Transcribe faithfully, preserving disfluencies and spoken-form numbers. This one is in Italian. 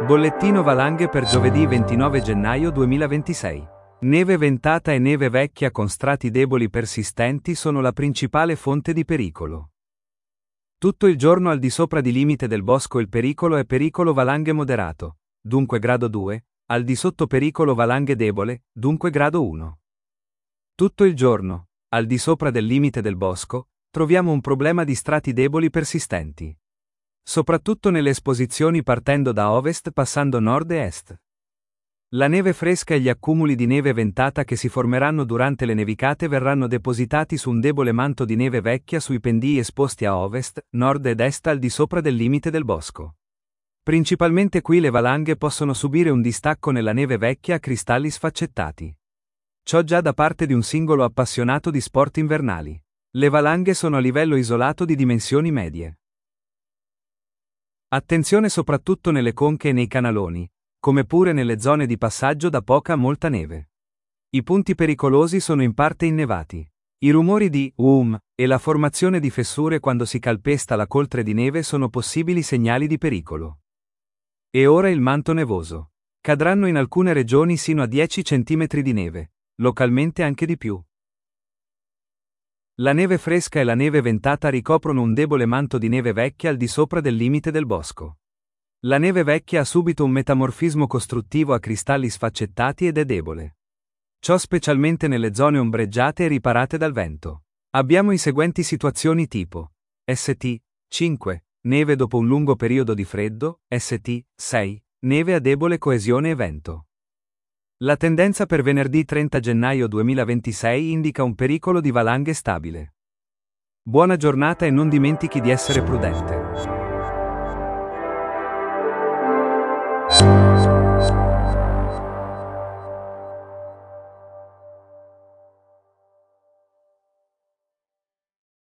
Bollettino valanghe per giovedì ventinove gennaio duemilaventisei. Neve ventata e neve vecchia con strati deboli persistenti sono la principale fonte di pericolo. Tutto il giorno al di sopra di limite del bosco il pericolo è pericolo valanghe moderato, dunque grado due, al di sotto pericolo valanghe debole, dunque grado uno. Tutto il giorno, al di sopra del limite del bosco, troviamo un problema di strati deboli persistenti. Soprattutto nelle esposizioni partendo da ovest passando nord e est. La neve fresca e gli accumuli di neve ventata che si formeranno durante le nevicate verranno depositati su un debole manto di neve vecchia sui pendii esposti a ovest, nord ed est al di sopra del limite del bosco. Principalmente qui le valanghe possono subire un distacco nella neve vecchia a cristalli sfaccettati. Ciò già da parte di un singolo appassionato di sport invernali. Le valanghe sono a livello isolato di dimensioni medie. Attenzione soprattutto nelle conche e nei canaloni, come pure nelle zone di passaggio da poca a molta neve. I punti pericolosi sono in parte innevati. I rumori di um e la formazione di fessure quando si calpesta la coltre di neve sono possibili segnali di pericolo. E ora il manto nevoso. Cadranno in alcune regioni sino a dieci centimetri di neve, localmente anche di più. La neve fresca e la neve ventata ricoprono un debole manto di neve vecchia al di sopra del limite del bosco. La neve vecchia ha subito un metamorfismo costruttivo a cristalli sfaccettati ed è debole. Ciò specialmente nelle zone ombreggiate e riparate dal vento. Abbiamo i seguenti situazioni tipo S T cinque, neve dopo un lungo periodo di freddo, S T sei, neve a debole coesione e vento. La tendenza per venerdì trenta gennaio duemilaventisei indica un pericolo di valanghe stabile. Buona giornata e non dimentichi di essere prudente.